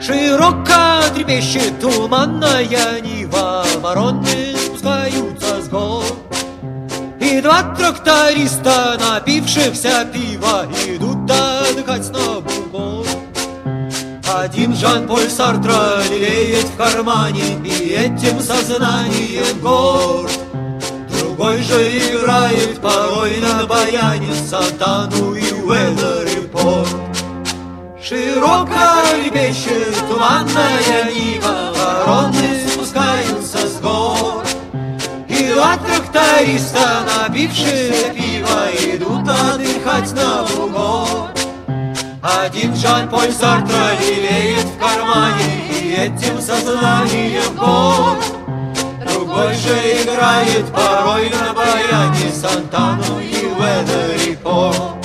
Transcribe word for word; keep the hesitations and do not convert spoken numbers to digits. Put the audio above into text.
Широко трепещет туманная нива, вороны спускаются с гор. И два тракториста, напившихся пива, идут отдыхать на бугор. Один Жан-Поль Сартра лелеет в кармане и этим сознанием горд. Другой же играет порой на баяне Сантану и Weather Report. Широко лепещет туманная нива, вороны спускаются с гор. И два тракториста, напившие пива, идут отдыхать на бугор. Один Жан-Поль Сартра лелеет в кармане и этим сознанием горд. Другой же играет порой на баяне Сантану и Weather Report.